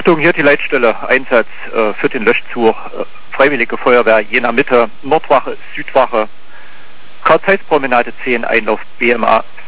Achtung, hier die Leitstelle, Einsatz für den Löschzug, Freiwillige Feuerwehr Jena Mitte, Nordwache, Südwache, Karl-Zeiss-Promenade 10, Einlauf BMA